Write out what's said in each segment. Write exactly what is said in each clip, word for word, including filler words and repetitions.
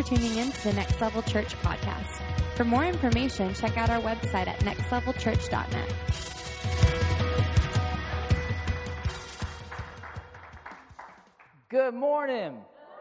tuning in to the Next Level Church podcast. For more information, check out our website at next level church dot net. Good morning.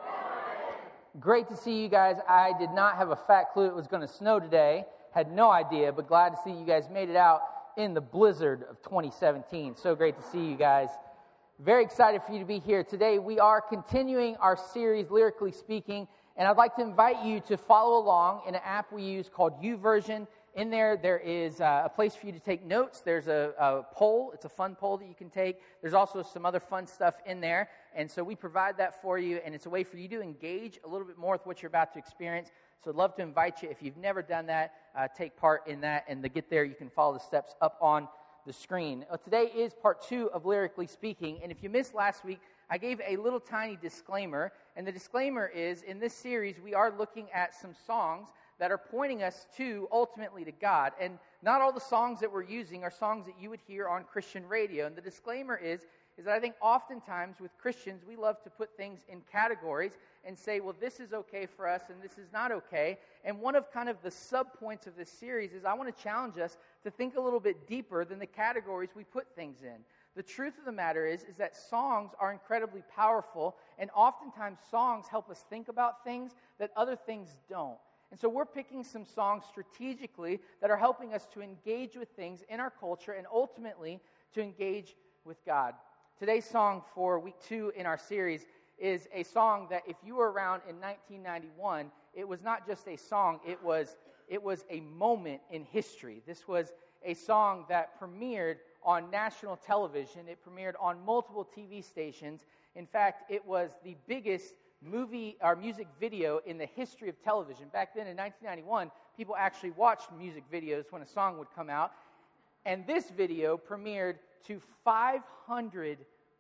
Great to see you guys. I did not have a fat clue it was going to snow today. Had no idea, but glad to see you guys made it out in the blizzard of twenty seventeen. So great to see you guys. Very excited for you to be here. Today we are continuing our series, Lyrically Speaking, and I'd like to invite you to follow along in an app we use called YouVersion. In there, there is uh, a place for you to take notes. There's a, a poll. It's a fun poll that you can take. There's also some other fun stuff in there, and so we provide that for you, and it's a way for you to engage a little bit more with what you're about to experience. So I'd love to invite you, if you've never done that, uh, take part in that, and to get there, you can follow the steps up on the screen. Uh, today is part two of Lyrically Speaking, and if you missed last week, I gave a little tiny disclaimer, and the disclaimer is, in this series, we are looking at some songs that are pointing us to, ultimately, to God, and not all the songs that we're using are songs that you would hear on Christian radio, and the disclaimer is, is that I think oftentimes with Christians, we love to put things in categories and say, well, this is okay for us and this is not okay. And one of kind of the sub-points of this series is I want to challenge us to think a little bit deeper than the categories we put things in. The truth of the matter is, is that songs are incredibly powerful, and oftentimes songs help us think about things that other things don't. And so we're picking some songs strategically that are helping us to engage with things in our culture and ultimately to engage with God. Today's song for week two in our series is a song that if you were around in nineteen ninety-one, it was not just a song, it was it was a moment in history. This was a song that premiered on national television. It premiered on multiple T V stations. In fact, it was the biggest movie or music video in the history of television. Back then in nineteen ninety-one, people actually watched music videos when a song would come out. And this video premiered to five hundred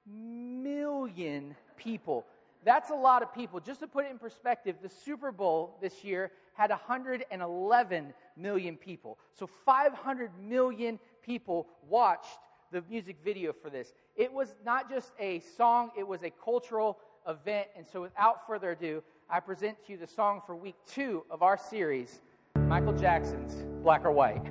million people. That's a lot of people. Just to put it in perspective, the Super Bowl this year had one hundred eleven million people. So five hundred million people watched the music video for this. It was not just a song, it was a cultural event. And so without further ado, I present to you the song for week two of our series, Michael Jackson's Black or White.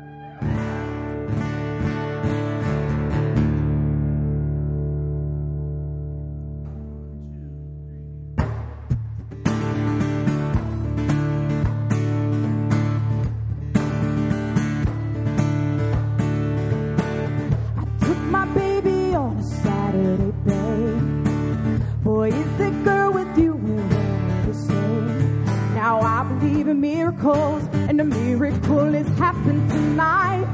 And a miracle has happened tonight.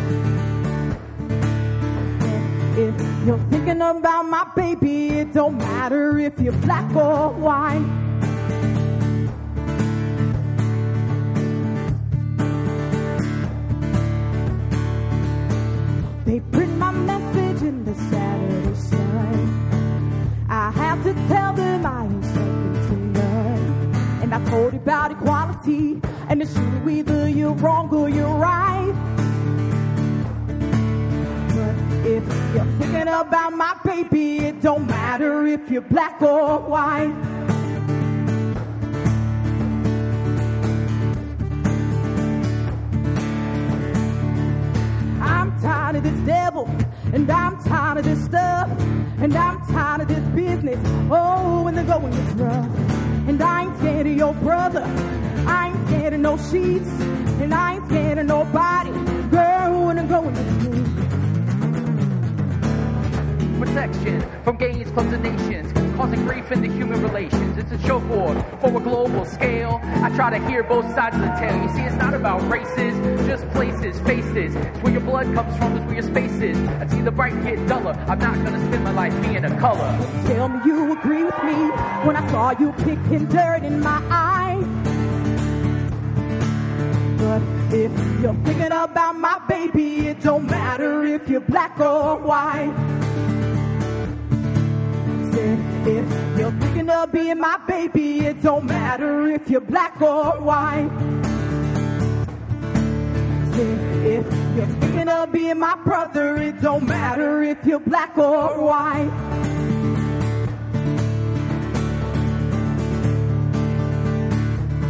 And if you're thinking about my baby, it don't matter if you're black or white. They print my message in the Saturday Sun. I have to tell them I ain't second to none. And I told you about equality. And it's true, either you're wrong or you're right. But if you're thinking about my baby, it don't matter if you're black or white. I'm tired of this devil, and I'm tired of this stuff, and I'm tired of this business. Oh, when the going is rough, and I ain't scared of your brother. I ain't scared of no sheets, and I ain't scared of nobody. Girl, when I'm going to sleep. Protection from gays, clubs, and nations, causing grief in the human relations. It's a chokehold for a global scale. I try to hear both sides of the tale. You see, it's not about races, just places, faces. It's where your blood comes from, it's where your space is. I see the bright get duller. I'm not gonna spend my life being a color. Tell me you agree with me when I saw you picking dirt in my eye. But if you're thinking about my baby, it don't matter if you're black or white. Said if you're thinking of being my baby, it don't matter if you're black or white. Said if you're thinking of being my brother, it don't matter if you're black or white.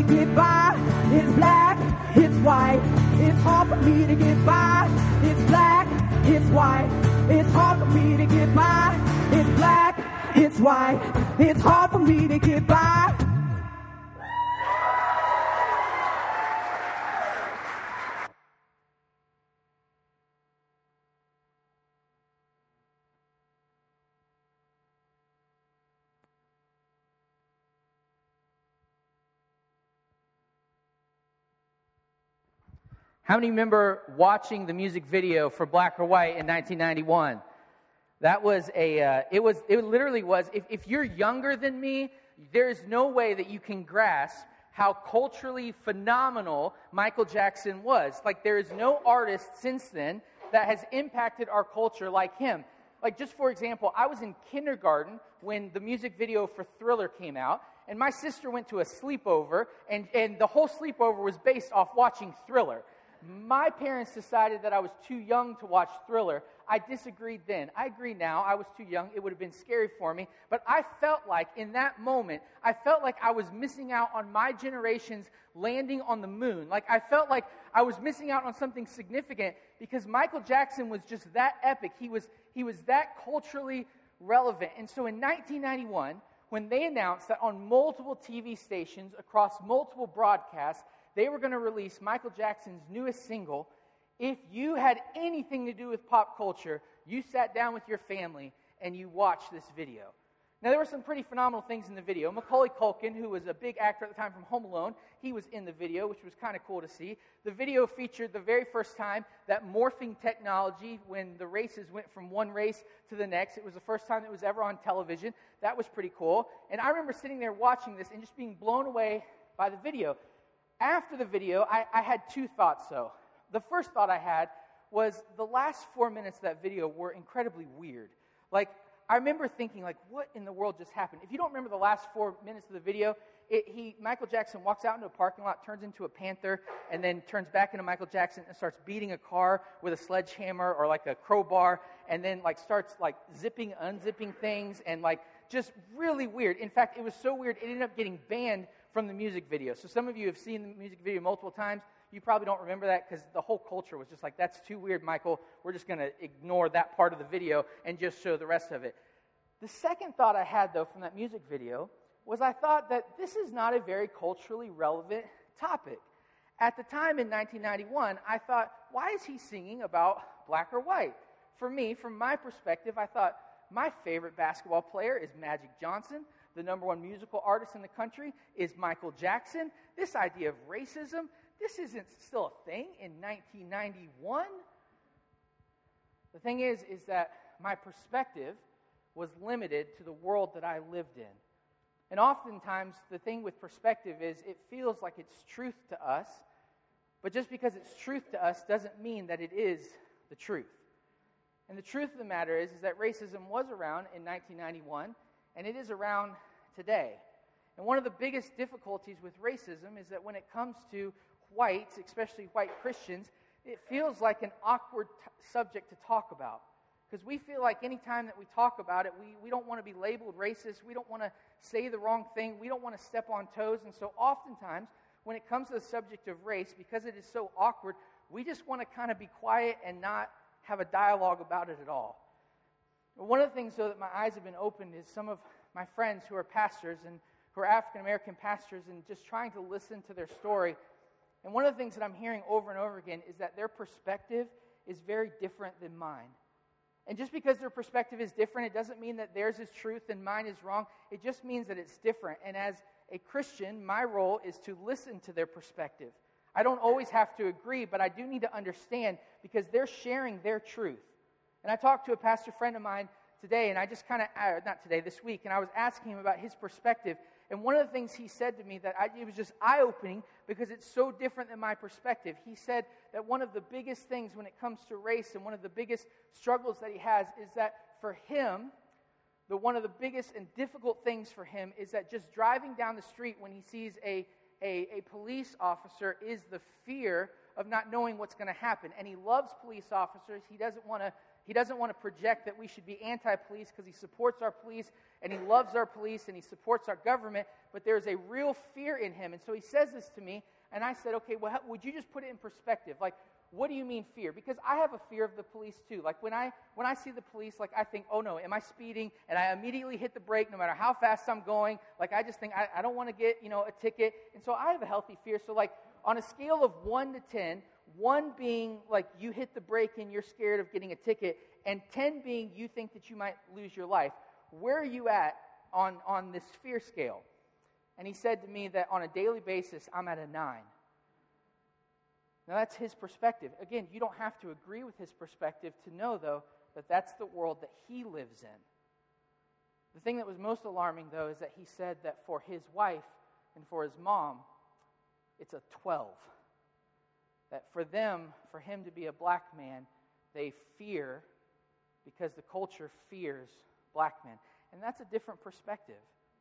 to get by. It's black, it's white. It's hard for me to get by. It's black, it's white. It's hard for me to get by. It's black, it's white. It's hard for me to get by. How many remember watching the music video for Black or White in nineteen ninety-one? That was a, uh, it was, it literally was, if, if you're younger than me, there is no way that you can grasp how culturally phenomenal Michael Jackson was. Like, there is no artist since then that has impacted our culture like him. Like, just for example, I was in kindergarten when the music video for Thriller came out, and my sister went to a sleepover, and, and the whole sleepover was based off watching Thriller. My parents decided that I was too young to watch Thriller. I disagreed then. I agree now. I was too young. It would have been scary for me. But I felt like in that moment, I felt like I was missing out on my generation's landing on the moon. Like I felt like I was missing out on something significant because Michael Jackson was just that epic. He was, he was that culturally relevant. And so in nineteen ninety-one, when they announced that on multiple T V stations across multiple broadcasts, they were going to release Michael Jackson's newest single, if you had anything to do with pop culture, you sat down with your family and you watched this video. Now, there were some pretty phenomenal things in the video. Macaulay Culkin, who was a big actor at the time from Home Alone, he was in the video, which was kind of cool to see. The video featured the very first time that morphing technology, when the races went from one race to the next. It was the first time it was ever on television. That was pretty cool. And I remember sitting there watching this and just being blown away by the video. After the video, I, I had two thoughts, though. The first thought I had was the last four minutes of that video were incredibly weird. Like, I remember thinking, like, what in the world just happened? If you don't remember the last four minutes of the video, it, he Michael Jackson walks out into a parking lot, turns into a panther, and then turns back into Michael Jackson and starts beating a car with a sledgehammer or, like, a crowbar, and then, like, starts, like, zipping, unzipping things, and, like, just really weird. In fact, it was so weird, it ended up getting banned from the music video. So some of you have seen the music video multiple times. You probably don't remember that because the whole culture was just like, that's too weird, Michael. We're just going to ignore that part of the video and just show the rest of it. The second thought I had, though, from that music video was I thought that this is not a very culturally relevant topic. At the time in nineteen ninety-one, I thought, why is he singing about black or white? For me, from my perspective, I thought, my favorite basketball player is Magic Johnson. The number one musical artist in the country is Michael Jackson. This idea of racism, this isn't still a thing in nineteen ninety-one. The thing is, is that my perspective was limited to the world that I lived in. And oftentimes, the thing with perspective is it feels like it's truth to us, but just because it's truth to us doesn't mean that it is the truth. And the truth of the matter is, is that racism was around in nineteen ninety-one, and it is around today. And one of the biggest difficulties with racism is that when it comes to whites, especially white Christians, it feels like an awkward t- subject to talk about. Because we feel like any time that we talk about it, we, we don't want to be labeled racist, we don't want to say the wrong thing, we don't want to step on toes, and so oftentimes, when it comes to the subject of race, because it is so awkward, we just want to kind of be quiet and not have a dialogue about it at all. But one of the things, though, that my eyes have been opened is some of my friends who are pastors and who are African-American pastors and just trying to listen to their story. And one of the things that I'm hearing over and over again is that their perspective is very different than mine. And just because their perspective is different, it doesn't mean that theirs is truth and mine is wrong. It just means that it's different. And as a Christian, my role is to listen to their perspective. I don't always have to agree, but I do need to understand because they're sharing their truth. And I talked to a pastor friend of mine today, and I just kind of, uh, not today, this week, and I was asking him about his perspective. And one of the things he said to me that I, it was just eye-opening because it's so different than my perspective. He said that one of the biggest things when it comes to race and one of the biggest struggles that he has is that for him, the one of the biggest and difficult things for him is that just driving down the street when he sees a, a, a police officer is the fear of not knowing what's going to happen. And he loves police officers. He doesn't want to He doesn't want to project that we should be anti-police because he supports our police and he loves our police and he supports our government, but there's a real fear in him. And so he says this to me, and I said, okay, well, how, would you just put it in perspective? Like, what do you mean fear? Because I have a fear of the police too. Like when I when I see the police, like I think, oh no, am I speeding? And I immediately hit the brake no matter how fast I'm going. Like I just think, I, I don't want to get, you know, a ticket. And so I have a healthy fear. So like on a scale of one to ten, one being like you hit the brake and you're scared of getting a ticket, and ten being you think that you might lose your life, where are you at on, on this fear scale? And he said to me that on a daily basis, I'm at a nine. Now that's his perspective. Again, you don't have to agree with his perspective to know, though, that that's the world that he lives in. The thing that was most alarming, though, is that he said that for his wife and for his mom, it's a twelve. That for them, for him to be a black man, they fear because the culture fears black men. And that's a different perspective.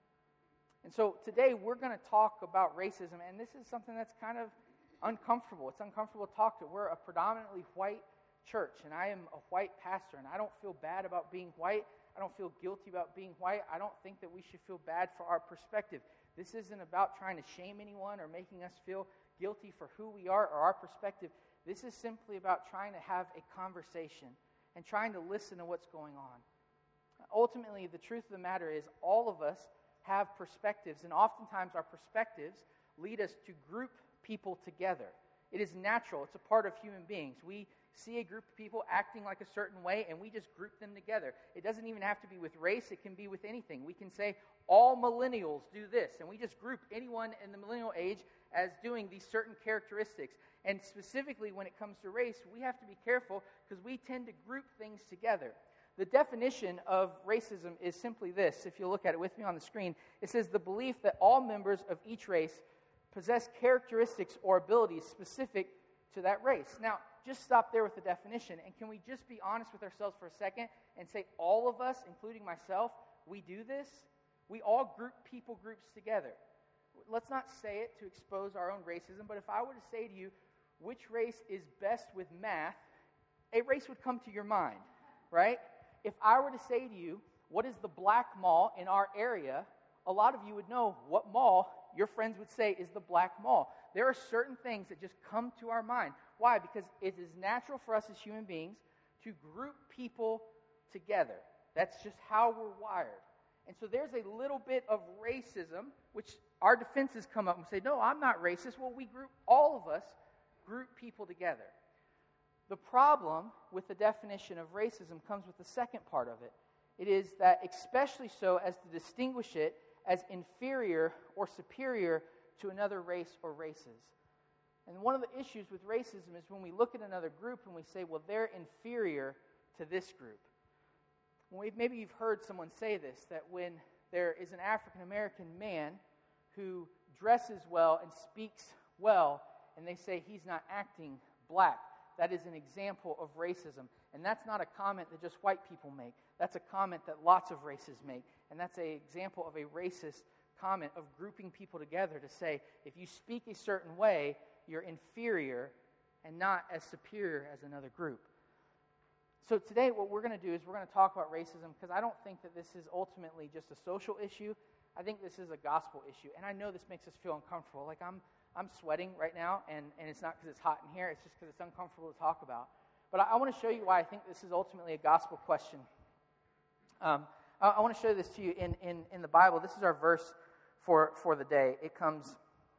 And so today we're going to talk about racism, and this is something that's kind of uncomfortable. It's uncomfortable to talk to. We're a predominantly white church, and I am a white pastor, and I don't feel bad about being white. I don't feel guilty about being white. I don't think that we should feel bad for our perspective. This isn't about trying to shame anyone or making us feel guilty for who we are or our perspective. This is simply about trying to have a conversation and trying to listen to what's going on. Ultimately, the truth of the matter is all of us have perspectives, and oftentimes our perspectives lead us to group people together. It is natural. It's a part of human beings. We see a group of people acting like a certain way, and we just group them together. It doesn't even have to be with race. It can be with anything. We can say, all millennials do this, and we just group anyone in the millennial age as doing these certain characteristics. And specifically when it comes to race, we have to be careful because we tend to group things together. The definition of racism is simply this. If you look at it with me on the screen, it says the belief that all members of each race possess characteristics or abilities specific to that race. Now, just stop there with the definition, and can we just be honest with ourselves for a second and say all of us, including myself, we do this? We all group people groups together. Let's not say it to expose our own racism, but if I were to say to you, which race is best with math, a race would come to your mind, right? If I were to say to you, what is the black mall in our area, a lot of you would know what mall your friends would say is the black mall. There are certain things that just come to our mind. Why? Because it is natural for us as human beings to group people together. That's just how we're wired. And so there's a little bit of racism, which our defenses come up and say, no, I'm not racist. Well, we group, all of us group people together. The problem with the definition of racism comes with the second part of it. It is that especially so as to distinguish it as inferior or superior to another race or races. And one of the issues with racism is when we look at another group and we say, well, they're inferior to this group. When we've, maybe you've heard someone say this, that when there is an African American man who dresses well and speaks well, and they say he's not acting black, that is an example of racism. And that's not a comment that just white people make. That's a comment that lots of races make. And that's an example of a racist comment of grouping people together to say, if you speak a certain way, you're inferior and not as superior as another group. So today what we're going to do is we're going to talk about racism because I don't think that this is ultimately just a social issue. I think this is a gospel issue. And I know this makes us feel uncomfortable. Like I'm I'm sweating right now, and, and it's not because it's hot in here. It's just because it's uncomfortable to talk about. But I, I want to show you why I think this is ultimately a gospel question. Um, I, I want to show this to you in, in, in the Bible. This is our verse for, for the day. It comes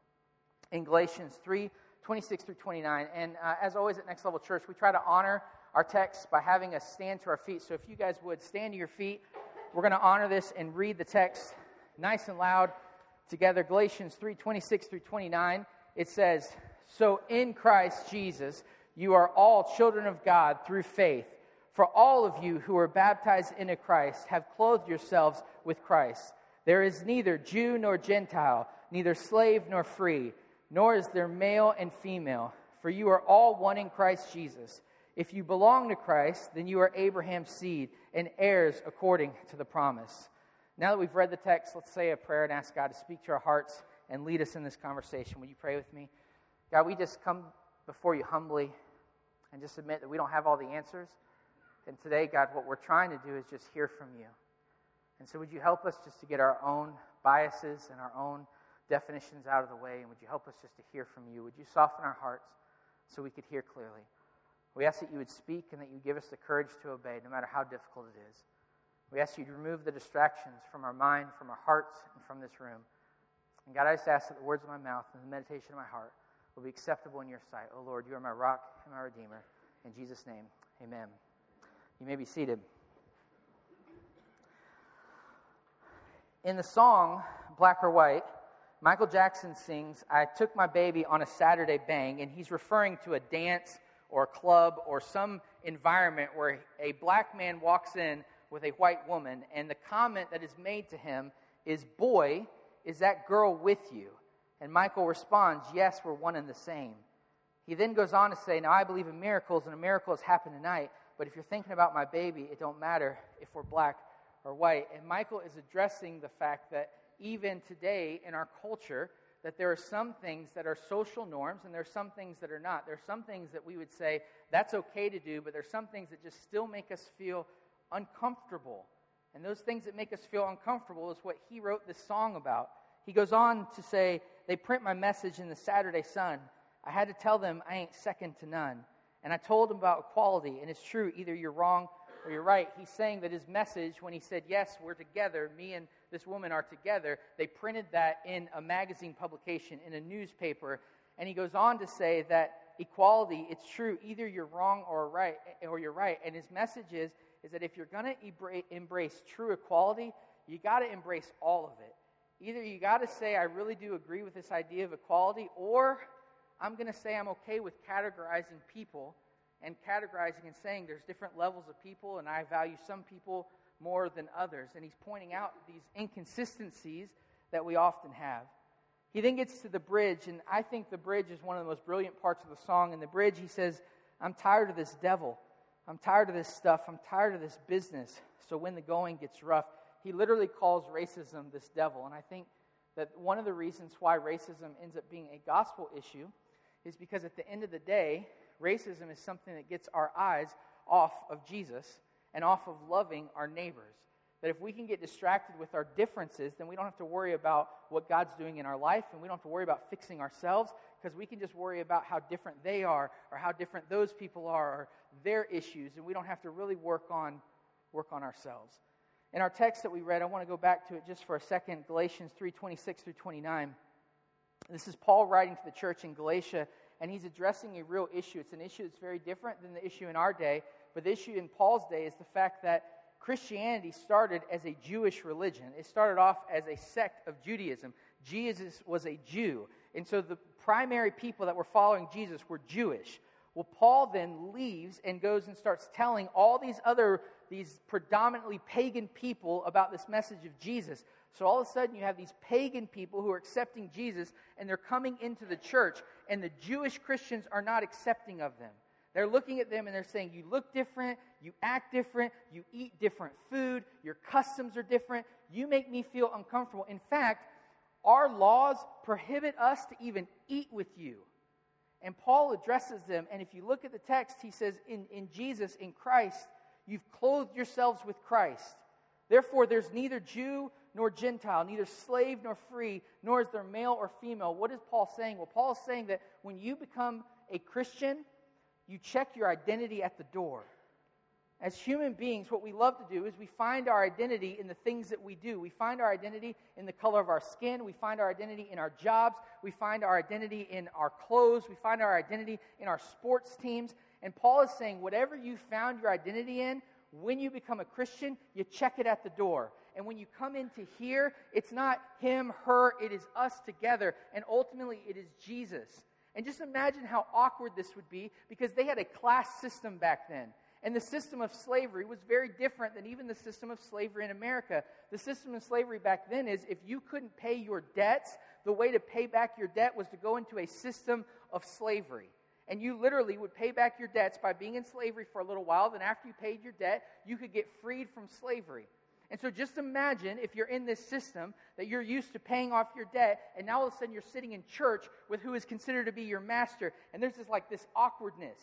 in Galatians three, twenty-six through twenty-nine. And uh, as always at Next Level Church, we try to honor our text by having us stand to our feet. So if you guys would stand to your feet, we're going to honor this and read the text nice and loud together. Galatians three, twenty-six through twenty-nine. It says, so in Christ Jesus, you are all children of God through faith. For all of you who are baptized into Christ have clothed yourselves with Christ. There is neither Jew nor Gentile, neither slave nor free, nor is there male and female, for you are all one in Christ Jesus. If you belong to Christ, then you are Abraham's seed and heirs according to the promise. Now that we've read the text, let's say a prayer and ask God to speak to our hearts and lead us in this conversation. Will you pray with me? God, we just come before you humbly and just admit that we don't have all the answers. And today, God, what we're trying to do is just hear from you. And so would you help us just to get our own biases and our own definitions out of the way, and would you help us just to hear from you? Would you soften our hearts so we could hear clearly? We ask that you would speak and that you give us the courage to obey, no matter how difficult it is. We ask you to remove the distractions from our mind, from our hearts, and from this room. And God, I just ask that the words of my mouth and the meditation of my heart will be acceptable in your sight. Oh Lord, you are my rock and my redeemer. In Jesus' name, amen. You may be seated. In the song, Black or White, Michael Jackson sings, "I took my baby on a Saturday bang," and he's referring to a dance or a club or some environment where a black man walks in with a white woman, and the comment that is made to him is, "Boy, is that girl with you?" And Michael responds, "Yes, we're one and the same." He then goes on to say, "Now I believe in miracles, and a miracle has happened tonight, but if you're thinking about my baby, it don't matter if we're black or white." And Michael is addressing the fact that even today in our culture, that there are some things that are social norms and there are some things that are not. There are some things that we would say, that's okay to do, but there are some things that just still make us feel uncomfortable. And those things that make us feel uncomfortable is what he wrote this song about. He goes on to say, "They print my message in the Saturday Sun. I had to tell them I ain't second to none. And I told them about equality, and it's true, either you're wrong or you're right." He's saying that his message, when he said, "Yes, we're together, me and this woman are together," they printed that in a magazine publication, in a newspaper. And he goes on to say that equality, it's true, either you're wrong or right, or you're right. And his message is, is that if you're going to embrace true equality, you got to embrace all of it. Either you got to say, I really do agree with this idea of equality, or I'm going to say I'm okay with categorizing people and categorizing and saying there's different levels of people, and I value some people more than others. And he's pointing out these inconsistencies that we often have. He then gets to the bridge, and I think the bridge is one of the most brilliant parts of the song. In the bridge, he says, "I'm tired of this devil. I'm tired of this stuff. I'm tired of this business. So when the going gets rough," he literally calls racism this devil. And I think that one of the reasons why racism ends up being a gospel issue is because at the end of the day, racism is something that gets our eyes off of Jesus and off of loving our neighbors. That if we can get distracted with our differences, then we don't have to worry about what God's doing in our life, and we don't have to worry about fixing ourselves, because we can just worry about how different they are, or how different those people are, or their issues, and we don't have to really work on work on ourselves. In our text that we read, I want to go back to it just for a second, Galatians three twenty-six through twenty-nine. This is Paul writing to the church in Galatia, and he's addressing a real issue. It's an issue that's very different than the issue in our day, but the issue in Paul's day is the fact that Christianity started as a Jewish religion. It started off as a sect of Judaism. Jesus was a Jew, and so the primary people that were following Jesus were Jewish. Well, Paul then leaves and goes and starts telling all these other, these predominantly pagan people about this message of Jesus. So all of a sudden you have these pagan people who are accepting Jesus, and they're coming into the church, and the Jewish Christians are not accepting of them. They're looking at them and they're saying, you look different, you act different, you eat different food, your customs are different, you make me feel uncomfortable. In fact, our laws prohibit us to even eat with you. And Paul addresses them, and if you look at the text, he says, in, in Jesus, in Christ, you've clothed yourselves with Christ. Therefore, there's neither Jew nor Gentile, neither slave nor free, nor is there male or female. What is Paul saying? Well, Paul is saying that when you become a Christian, you check your identity at the door. As human beings, what we love to do is we find our identity in the things that we do. We find our identity in the color of our skin. We find our identity in our jobs. We find our identity in our clothes. We find our identity in our sports teams. And Paul is saying, whatever you found your identity in, when you become a Christian, you check it at the door. And when you come into here, it's not him, her, it is us together. And ultimately, it is Jesus. And just imagine how awkward this would be, because they had a class system back then. And the system of slavery was very different than even the system of slavery in America. The system of slavery back then is if you couldn't pay your debts, the way to pay back your debt was to go into a system of slavery. And you literally would pay back your debts by being in slavery for a little while. Then after you paid your debt, you could get freed from slavery. And so just imagine if you're in this system that you're used to paying off your debt, and now all of a sudden you're sitting in church with who is considered to be your master. And there's this like this awkwardness.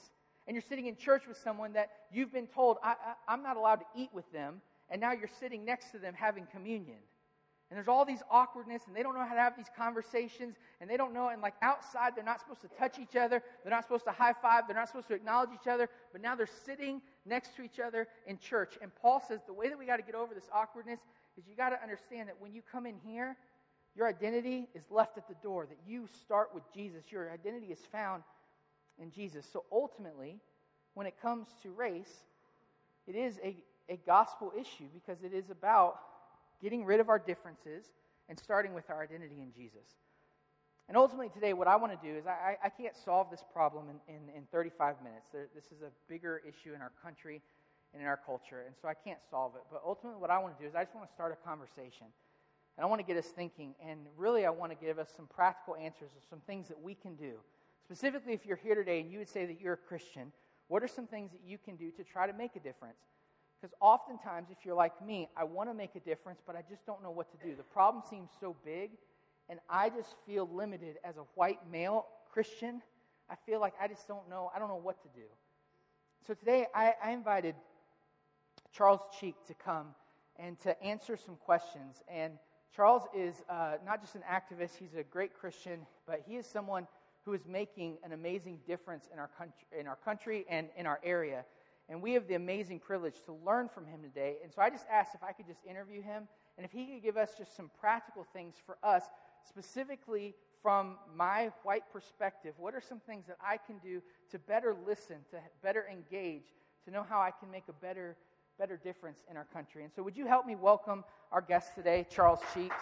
and you're sitting in church with someone that you've been told, I, I, I'm not allowed to eat with them, and now you're sitting next to them having communion. And there's all these awkwardness, and they don't know how to have these conversations, and they don't know, and like outside, they're not supposed to touch each other, they're not supposed to high five, they're not supposed to acknowledge each other, but now they're sitting next to each other in church. And Paul says the way that we got to get over this awkwardness is you got to understand that when you come in here, your identity is left at the door, that you start with Jesus. Your identity is found in Jesus. So ultimately, when it comes to race, it is a, a gospel issue because it is about getting rid of our differences and starting with our identity in Jesus. And ultimately today, what I want to do is I, I can't solve this problem in, in, in thirty-five minutes. There, this is a bigger issue in our country and in our culture, and so I can't solve it. But ultimately what I want to do is I just want to start a conversation. And I want to get us thinking, and really I want to give us some practical answers of some things that we can do. Specifically, if you're here today and you would say that you're a Christian, what are some things that you can do to try to make a difference? Because oftentimes, if you're like me, I want to make a difference, but I just don't know what to do. The problem seems so big, and I just feel limited as a white male Christian. I feel like I just don't know. I don't know what to do. So today, I, I invited Charles Cheek to come and to answer some questions. And Charles is uh, not just an activist, he's a great Christian, but he is someone who is making an amazing difference in our country, in our country and in our area. And we have the amazing privilege to learn from him today. And so I just asked if I could just interview him and if he could give us just some practical things for us, specifically from my white perspective. What are some things that I can do to better listen, to better engage, to know how I can make a better, better difference in our country? And so would you help me welcome our guest today, Charles Cheek?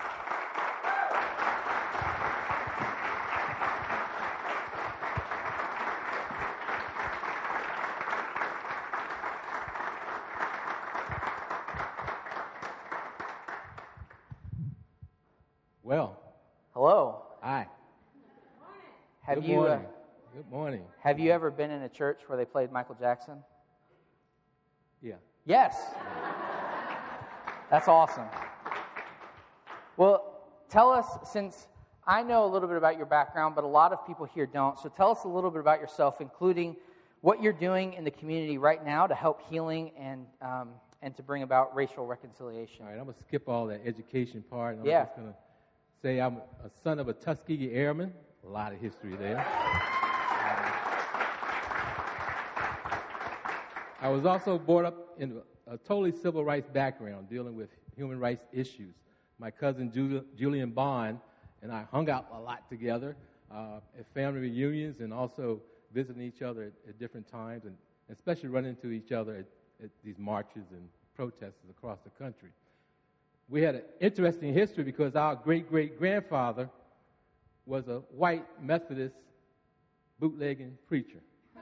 Well, hello. Hi. Have Good you morning. Uh, Good morning. Have you ever been in a church where they played Michael Jackson? Yeah. Yes. That's awesome. Well, tell us, since I know a little bit about your background, but a lot of people here don't, so tell us a little bit about yourself, including what you're doing in the community right now to help healing and um, and to bring about racial reconciliation. All right, I'm going to skip all that education part. And I'm yeah. just going to say I'm a son of a Tuskegee Airman. A lot of history there. Uh, I was also brought up in a totally civil rights background, dealing with human rights issues. My cousin Jul- Julian Bond and I hung out a lot together uh, at family reunions and also visiting each other at, at different times, and especially running into each other at, at these marches and protests across the country. We had an interesting history because our great-great-grandfather was a white Methodist bootlegging preacher.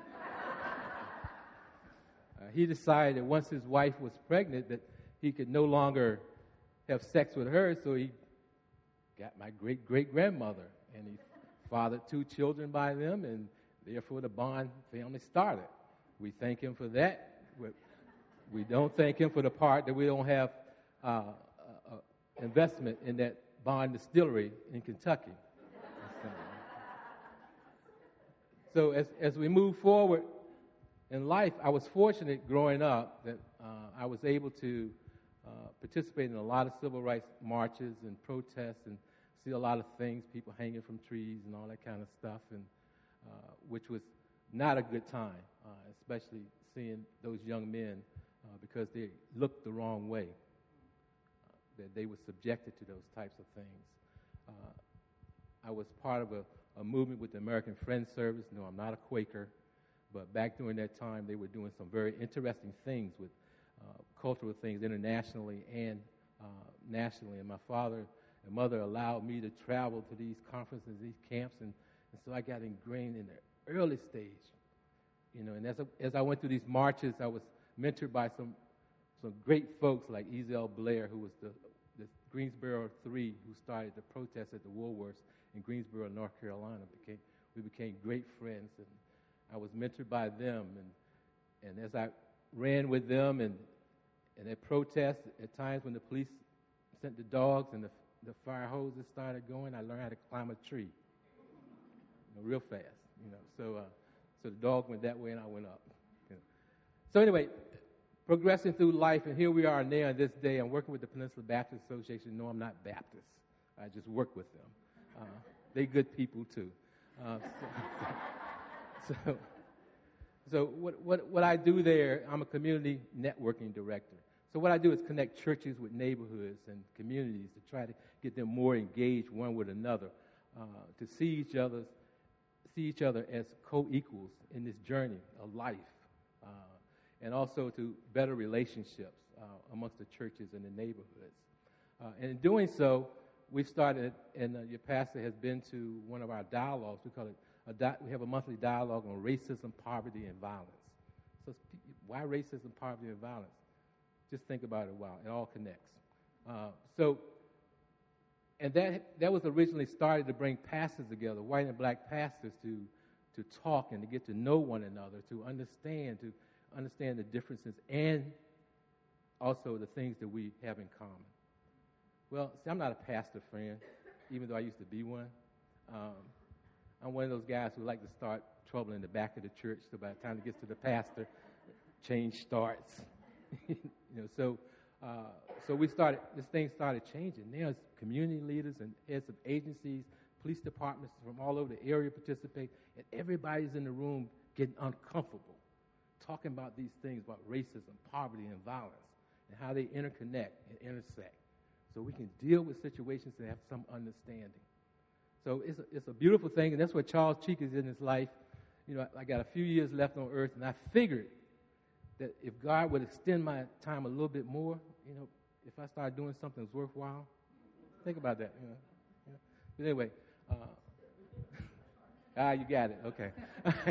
uh, he decided that once his wife was pregnant that he could no longer have sex with her, so he got my great-great-grandmother, and he fathered two children by them, and therefore the Bond family started. We thank him for that. We, we don't thank him for the part that we don't have uh, uh, investment in that Bond distillery in Kentucky. So as, as we move forward in life, I was fortunate growing up that uh, I was able to uh, participate in a lot of civil rights marches and protests and see a lot of things, people hanging from trees and all that kind of stuff, and uh, which was not a good time, uh, especially seeing those young men uh, because they looked the wrong way, uh, that they were subjected to those types of things. Uh, I was part of a a movement with the American Friends Service. No, I'm not a Quaker, but back during that time, they were doing some very interesting things with uh, cultural things internationally and uh, nationally. And my father and mother allowed me to travel to these conferences, these camps, and, and so I got ingrained in the early stage. You know, and as I, as I went through these marches, I was mentored by some some great folks like Ezell Blair, who was the, the Greensboro Three, who started the protest at the Woolworths in Greensboro, North Carolina. Became, we became great friends, and I was mentored by them. And, and as I ran with them and, and at protests, at times when the police sent the dogs and the, the fire hoses started going, I learned how to climb a tree, you know, real fast. You know, so uh, So the dog went that way and I went up. You know. So anyway, progressing through life, and here we are now this day. I'm working with the Peninsula Baptist Association. No, I'm not Baptist. I just work with them. Uh, they good people too. Uh, so, so, so what, what, what I do there, I'm a community networking director. So what I do is connect churches with neighborhoods and communities to try to get them more engaged one with another, uh, to see each other, see each other as co-equals in this journey of life, uh, and also to better relationships uh, amongst the churches and the neighborhoods. Uh, and in doing so, we've started, and uh, your pastor has been to one of our dialogues. We call it a di- we have a monthly dialogue on racism, poverty, and violence. So why racism, poverty, and violence? Just think about it a while. It all connects. Uh, so, and that that was originally started to bring pastors together, white and black pastors, to to talk and to get to know one another, to understand, to understand the differences, and also the things that we have in common. Well, see, I'm not a pastor friend, even though I used to be one. Um, I'm one of those guys who like to start trouble in the back of the church, so by the time it gets to the pastor, change starts. you know, so uh, so we started. This thing started changing. Now it's community leaders and heads of agencies, police departments from all over the area participate, and everybody's in the room getting uncomfortable, talking about these things about racism, poverty, and violence, and how they interconnect and intersect, so we can deal with situations and have some understanding. So it's a, it's a beautiful thing, and that's what Charles Cheek is in his life. You know, I, I got a few years left on earth, and I figured that if God would extend my time a little bit more, you know, if I start doing something that's worthwhile, think about that. You know, you know. But anyway, uh, ah, you got it. Okay. All right.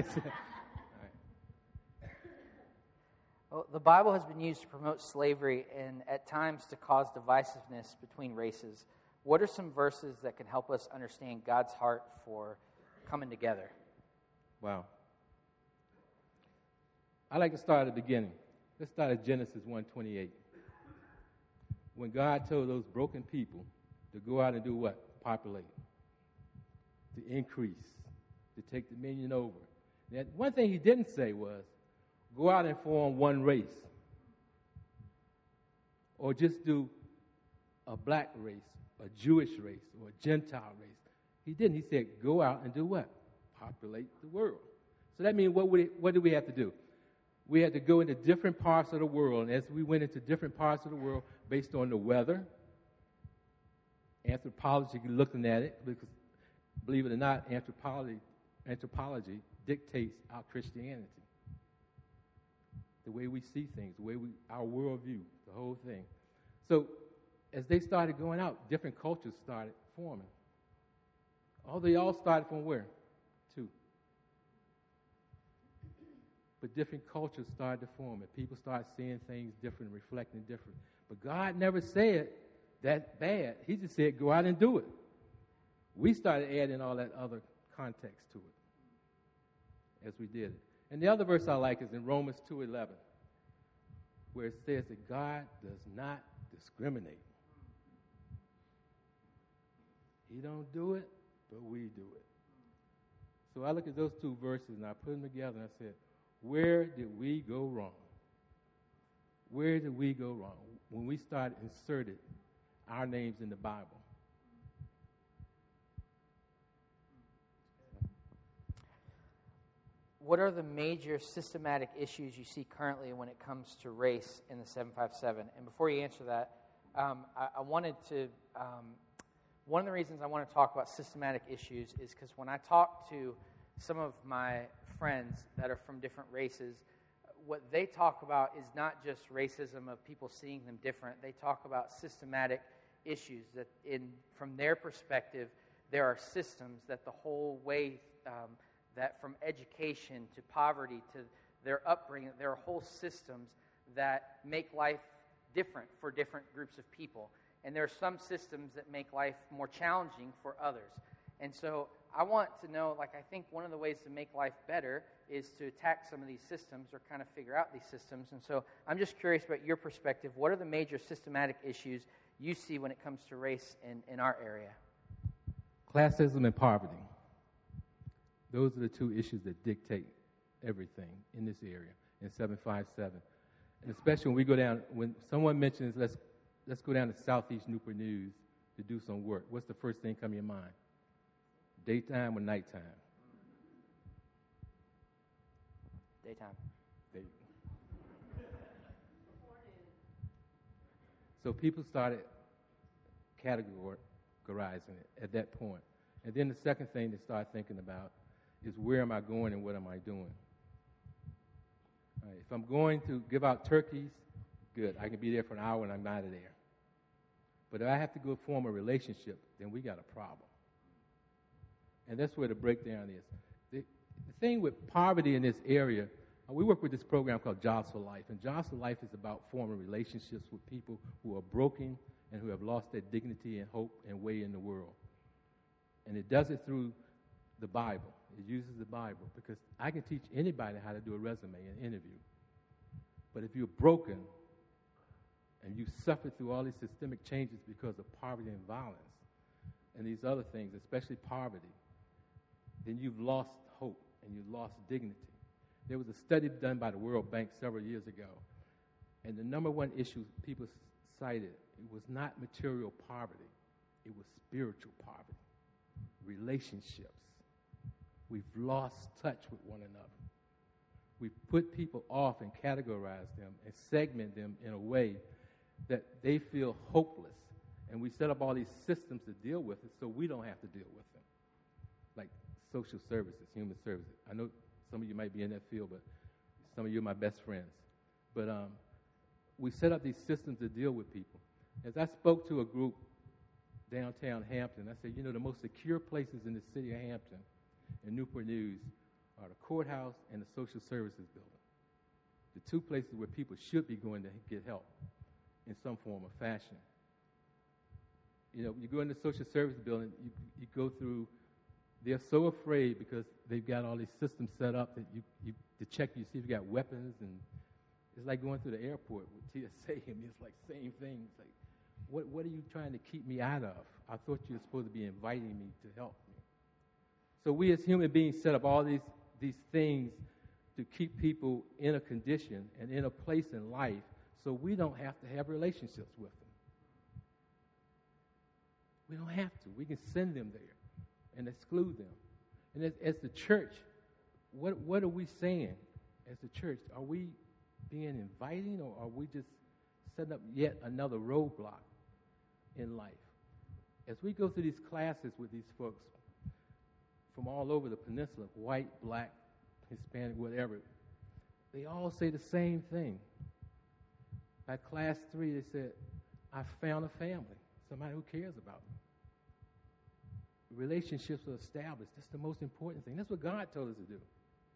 Well, the Bible has been used to promote slavery and at times to cause divisiveness between races. What are some verses that can help us understand God's heart for coming together? Wow. I like to start at the beginning. Let's start at Genesis one twenty-eight. When God told those broken people to go out and do what? Populate, to increase, to take dominion over. Now, one thing he didn't say was, go out and form one race, or just do a black race, a Jewish race, or a Gentile race. He didn't. He said, go out and do what? Populate the world. So that means what, would it, what do we have to do? We had to go into different parts of the world, and as we went into different parts of the world based on the weather, anthropology, looking at it, because believe it or not, anthropology, anthropology dictates our Christianity. The way we see things, the way we, our worldview, the whole thing. So as they started going out, different cultures started forming. Oh, they all started from where? Two. But different cultures started to form, and people started seeing things different, reflecting different. But God never said that bad. He just said, go out and do it. We started adding all that other context to it as we did it. And the other verse I like is in Romans two eleven, where it says that God does not discriminate. He don't do it, but we do it. So I look at those two verses and I put them together and I said, where did we go wrong? Where did we go wrong when we started inserting our names in the Bible? What are the major systematic issues you see currently when it comes to race in the seven five seven? And before you answer that, um, I, I wanted to, um, one of the reasons I want to talk about systematic issues is because when I talk to some of my friends that are from different races, what they talk about is not just racism of people seeing them different. They talk about systematic issues that in from their perspective, there are systems that the whole way um, that from education to poverty to their upbringing, there are whole systems that make life different for different groups of people. And there are some systems that make life more challenging for others. And so I want to know, like, I think one of the ways to make life better is to attack some of these systems or kind of figure out these systems. And so I'm just curious about your perspective. What are the major systematic issues you see when it comes to race in, in our area? Classism and poverty. Those are the two issues that dictate everything in this area in seven five seven. And especially when we go down, when someone mentions, let's let's go down to Southeast Newport News to do some work, what's the first thing come to your mind? Daytime or nighttime? Daytime. Day. So people started categorizing it at that point. And then the second thing they start thinking about is where am I going and what am I doing? All right, if I'm going to give out turkeys, good. I can be there for an hour and I'm out of there. But if I have to go form a relationship, then we got a problem. And that's where the breakdown is. The, the thing with poverty in this area, uh, we work with this program called Jobs for Life. And Jobs for Life is about forming relationships with people who are broken and who have lost their dignity and hope and way in the world. And it does it through the Bible. It uses the Bible because I can teach anybody how to do a resume and interview. But if you're broken and you've suffered through all these systemic changes because of poverty and violence and these other things, especially poverty, then you've lost hope and you've lost dignity. There was a study done by the World Bank several years ago, and the number one issue people cited, it was not material poverty, it was spiritual poverty. Relationships. We've lost touch with one another. We've put people off and categorized them and segment them in a way that they feel hopeless. And we set up all these systems to deal with it so we don't have to deal with them. Like social services, human services. I know some of you might be in that field, but some of you are my best friends. But um, we set up these systems to deal with people. As I spoke to a group downtown Hampton, I said, you know, the most secure places in the city of Hampton and Newport News are the courthouse and the social services building. The two places where people should be going to get help in some form or fashion. You know, you go in the social service building, you, you go through, they're so afraid because they've got all these systems set up that you, you to check you, see if you got weapons, and it's like going through the airport with T S A, and it's like same thing. It's like, What, what are you trying to keep me out of? I thought you were supposed to be inviting me to help me. So we as human beings set up all these, these things to keep people in a condition and in a place in life so we don't have to have relationships with them. We don't have to. We can send them there and exclude them. And as, as the church, what, what are we saying as the church? Are we being inviting, or are we just setting up yet another roadblock in life? As we go through these classes with these folks from all over the peninsula, white, black, Hispanic, whatever, they all say the same thing. By class three, they said, I found a family, somebody who cares about me. Relationships are established. That's the most important thing. That's what God told us to do.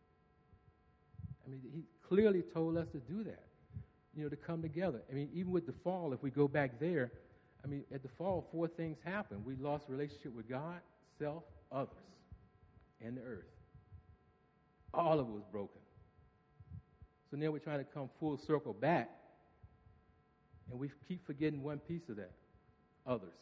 I mean, he clearly told us to do that. You know, to come together. I mean, even with the fall, if we go back there, I mean, at the fall, four things happened. We lost relationship with God, self, others, and the earth. All of it was broken. So now we're trying to come full circle back, and we keep forgetting one piece of that, others.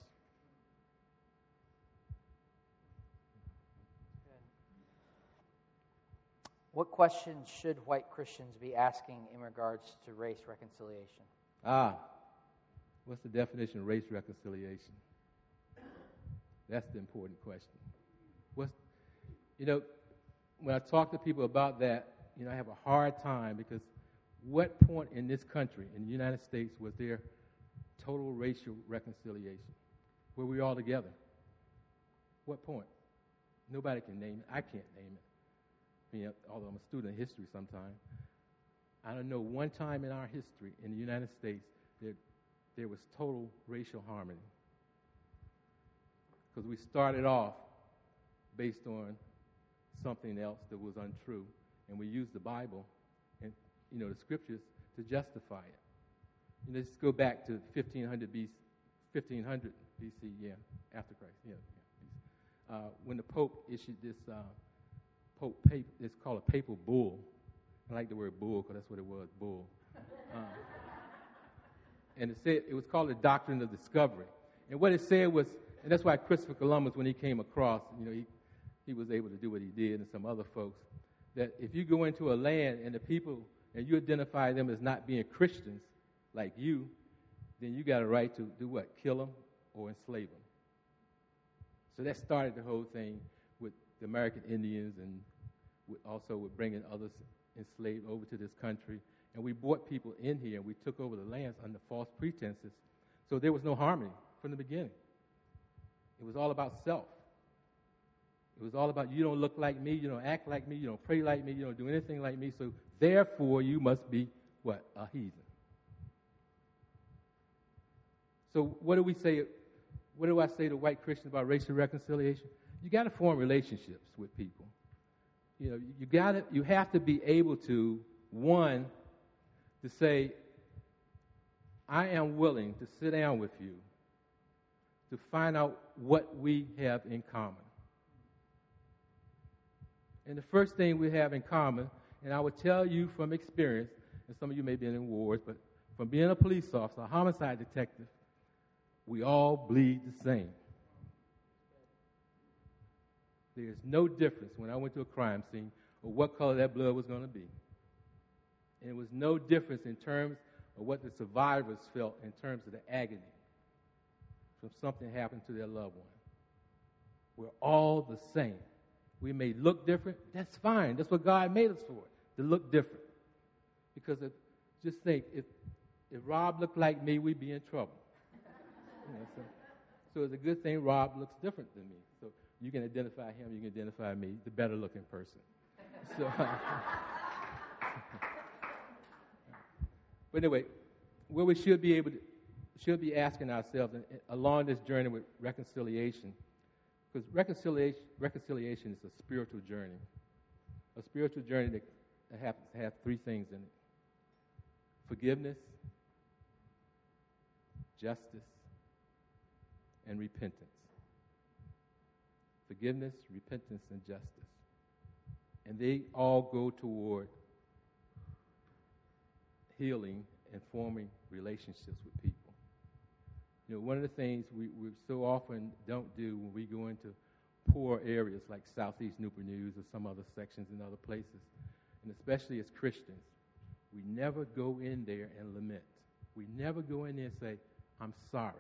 What questions should white Christians be asking in regards to race reconciliation? Ah, what's the definition of race reconciliation? That's the important question. What's, you know, when I talk to people about that, you know, I have a hard time because what point in this country, in the United States, was there total racial reconciliation? Were we all together? What point? Nobody can name it. I can't name it. I mean, although I'm a student of history sometimes, I don't know one time in our history in the United States that there was total racial harmony. Because we started off based on something else that was untrue, and we used the Bible and, you know, the scriptures to justify it. And let's go back to fifteen hundred B C, fifteen hundred B C, yeah, after Christ, yeah. yeah. Uh, when the Pope issued this uh, Pope paper, it's called a papal bull. I like the word bull because that's what it was, bull. Um, and it said it was called the Doctrine of Discovery. And what it said was, and that's why Christopher Columbus, when he came across, you know, he, he was able to do what he did, and some other folks. that if you go into a land and the people, and you identify them as not being Christians like you, then you got a right to do what? Kill them or enslave them. So that started the whole thing with the American Indians and with also with bringing others enslaved over to this country. And we brought people in here and we took over the lands under false pretenses. So there was no harmony from the beginning. It was all about self. It was all about you don't look like me, you don't act like me, you don't pray like me, you don't do anything like me, so therefore you must be, what, a heathen. So what do we say, what do I say to white Christians about racial reconciliation? You got to form relationships with people. You know, you got to, you have to be able to, one, to say, I am willing to sit down with you to find out what we have in common. And the first thing we have in common, and I would tell you from experience, and some of you may be in wars, but from being a police officer, a homicide detective, we all bleed the same. There's no difference when I went to a crime scene of what color that blood was going to be. And it was no difference in terms of what the survivors felt in terms of the agony from something happened to their loved one. We're all the same. We may look different. That's fine. That's what God made us for, to look different. Because if, just think, if if Rob looked like me, we'd be in trouble. You know, so, so it's a good thing Rob looks different than me. So you can identify him, you can identify me, the better looking person. So, but anyway, what we should be able to, should be asking ourselves and, and along this journey with reconciliation, because reconciliation, reconciliation is a spiritual journey. A spiritual journey that, that happens to have three things in it. Forgiveness, justice, and repentance. Forgiveness, repentance, and justice. And they all go toward healing and forming relationships with people. You know, one of the things we, we so often don't do when we go into poor areas like Southeast Newport News or some other sections in other places, and especially as Christians, we never go in there and lament. We never go in there and say, I'm sorry.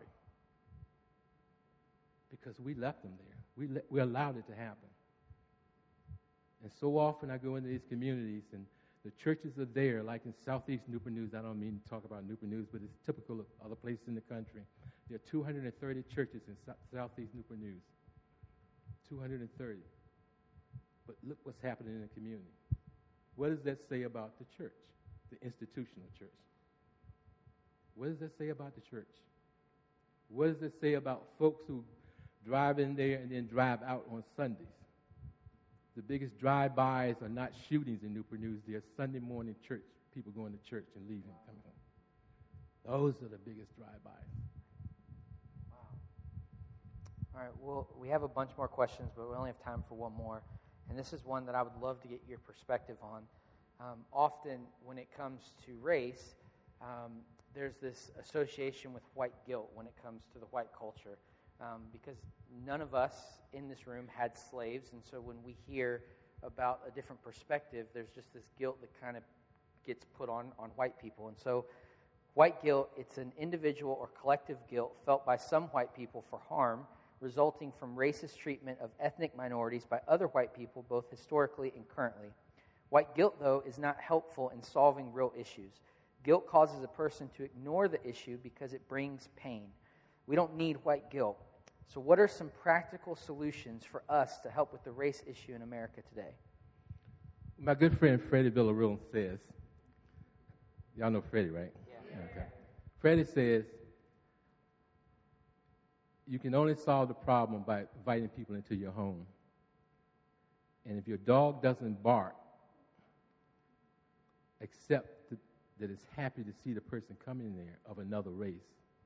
Because we left them there. We, le- we allowed it to happen. And so often I go into these communities and the churches are there, like in Southeast Newport News. I don't mean to talk about Newport News, but it's typical of other places in the country. There are two hundred thirty churches in so- Southeast Newport News. two hundred thirty. But look what's happening in the community. What does that say about the church, the institutional church? What does that say about the church? What does it say about folks who drive in there and then drive out on Sundays? The biggest drive-bys are not shootings in Newport News. They're Sunday morning church, people going to church and leaving, coming home. Those are the biggest drive-bys. Wow. All right, well, we have a bunch more questions, but we only have time for one more. And this is one that I would love to get your perspective on. Um, often when it comes to race, um, there's this association with white guilt when it comes to the white culture. Um, because none of us in this room had slaves, and so when we hear about a different perspective, there's just this guilt that kind of gets put on, on white people. And so white guilt, it's an individual or collective guilt felt by some white people for harm resulting from racist treatment of ethnic minorities by other white people, both historically and currently. White guilt, though, is not helpful in solving real issues. Guilt causes a person to ignore the issue because it brings pain. We don't need white guilt. So what are some practical solutions for us to help with the race issue in America today? My good friend Freddie Villareal says, y'all know Freddie, right? Yeah. Okay. Freddie says, you can only solve the problem by inviting people into your home. And if your dog doesn't bark, accept that it's happy to see the person come in there of another race.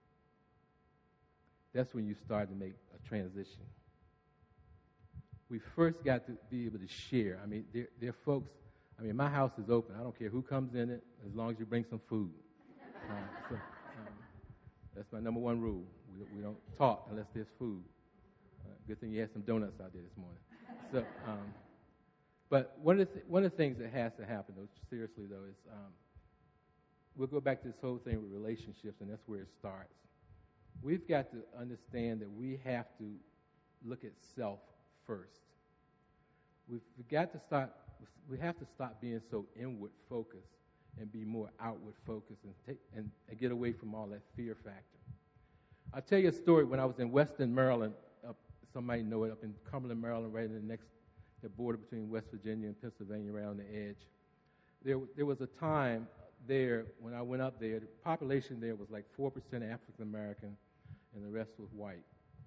That's when you start to make a transition. We first got to be able to share. I mean, there, there are folks, I mean, my house is open. I don't care who comes in it as long as you bring some food. Uh, so, um, that's my number one rule. We, we don't talk unless there's food. Uh, good thing you had some donuts out there this morning. So, um, But one of the th- one of the things that has to happen, though, seriously though, is um, we'll go back to this whole thing with relationships, and that's where it starts. We've got to understand that we have to look at self first. We've, we've got to start. We have to stop being so inward focused and be more outward focused, and take and, and get away from all that fear factor. I'll tell you a story. When I was in Western Maryland, up, somebody know it, up in Cumberland, Maryland, right in the next the border between West Virginia and Pennsylvania, right on the edge. There, there was a time there when I went up there. The population there was like four percent African American, and the rest was white.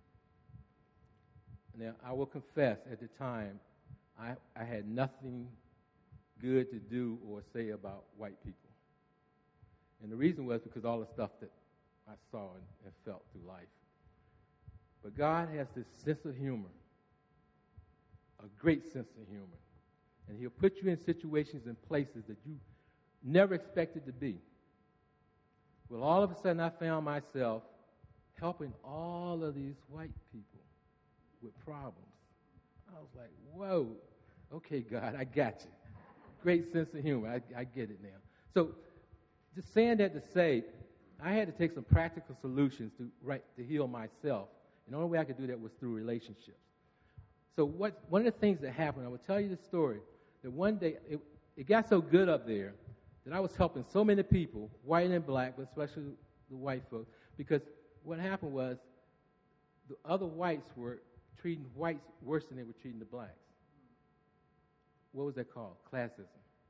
Now, I will confess, at the time, I, I had nothing good to do or say about white people. And the reason was because all the stuff that I saw and, and felt through life. But God has this sense of humor, a great sense of humor. And he'll put you in situations and places that you never expected to be. Well, all of a sudden I found myself helping all of these white people with problems. I was like, whoa, okay, God, I got you. Great sense of humor. I, I get it now. So just saying that to say, I had to take some practical solutions to right to heal myself. And the only way I could do that was through relationships. So what one of the things that happened, I will tell you the story, that one day it, it got so good up there that I was helping so many people, white and black, but especially the white folks, because what happened was the other whites were treating whites worse than they were treating the blacks. What was that called? Classism.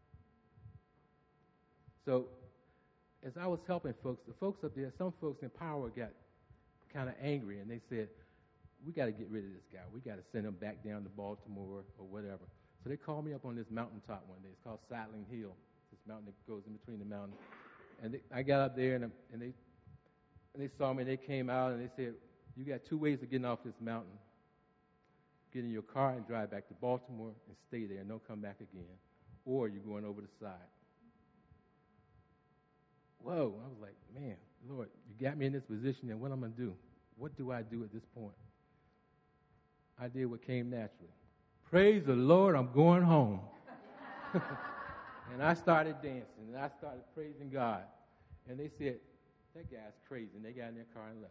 So as I was helping folks, the folks up there, some folks in power got kind of angry, and they said, we got to get rid of this guy. We got to send him back down to Baltimore or whatever. So they called me up on this mountaintop one day. It's called Saddling Hill, this mountain that goes in between the mountains. And they, I got up there, and, and, they, and they saw me, and they came out, and they said, you got two ways of getting off this mountain. Get in your car and drive back to Baltimore and stay there and don't come back again. Or you're going over the side. Whoa, I was like, man, Lord, you got me in this position, and what am I going to do? What do I do at this point? I did what came naturally. Praise the Lord, I'm going home. And I started dancing, and I started praising God. And they said, that guy's crazy, and they got in their car and left.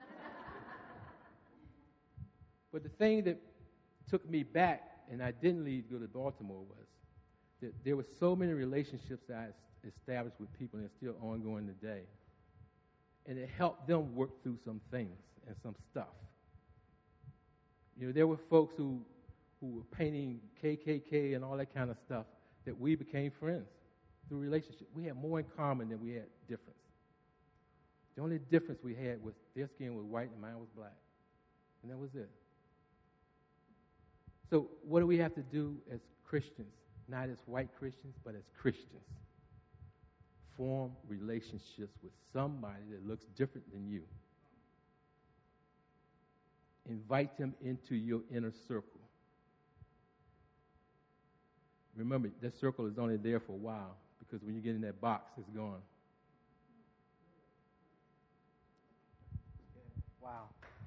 But the thing that took me back, and I didn't leave to go to Baltimore, was that there were so many relationships that I established with people, and they're still ongoing today. And it helped them work through some things and some stuff. You know, there were folks who, who were painting K K K and all that kind of stuff that we became friends through relationship. We had more in common than we had difference. The only difference we had was their skin was white and mine was black. And that was it. So what do we have to do as Christians? Not as white Christians, but as Christians. Form relationships with somebody that looks different than you. Invite them into your inner circle. Remember, that circle is only there for a while, because when you get in that box, it's gone. Wow.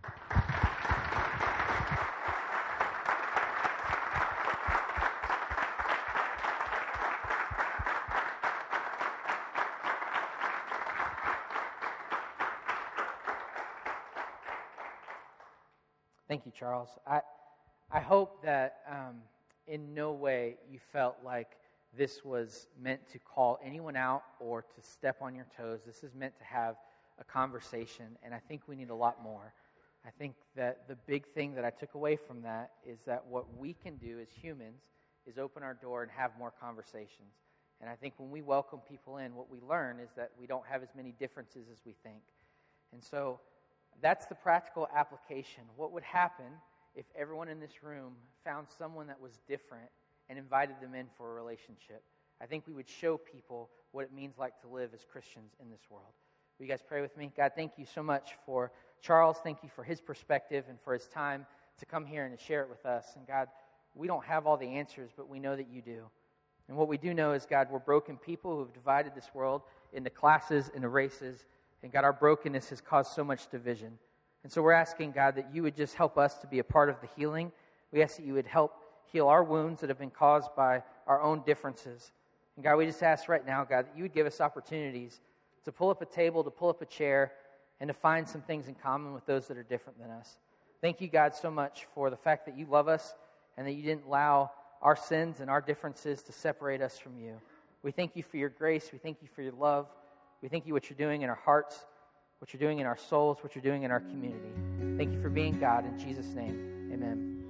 Thank you, Charles. I I hope that um, in no way you felt like this was meant to call anyone out or to step on your toes. This is meant to have a conversation, and I think we need a lot more. I think that the big thing that I took away from that is that what we can do as humans is open our door and have more conversations. And I think when we welcome people in, what we learn is that we don't have as many differences as we think. And so that's the practical application. What would happen if everyone in this room found someone that was different and invited them in for a relationship? I think we would show people what it means like to live as Christians in this world. Will you guys pray with me? God, thank you so much for Charles. Thank you for his perspective and for his time to come here and to share it with us. And God, we don't have all the answers, but we know that you do. And what we do know is, God, we're broken people who have divided this world into classes, into races. And God, our brokenness has caused so much division. And so we're asking, God, that you would just help us to be a part of the healing. We ask that you would help heal our wounds that have been caused by our own differences. And God, we just ask right now, God, that you would give us opportunities to pull up a table, to pull up a chair, and to find some things in common with those that are different than us. Thank you, God, so much for the fact that you love us and that you didn't allow our sins and our differences to separate us from you. We thank you for your grace. We thank you for your love. We thank you what you're doing in our hearts, what you're doing in our souls, what you're doing in our community. Thank you for being God. In Jesus' name, amen.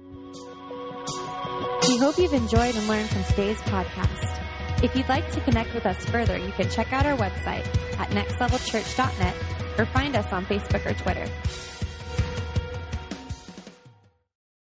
We hope you've enjoyed and learned from today's podcast. If you'd like to connect with us further, you can check out our website at next level church dot net or find us on Facebook or Twitter.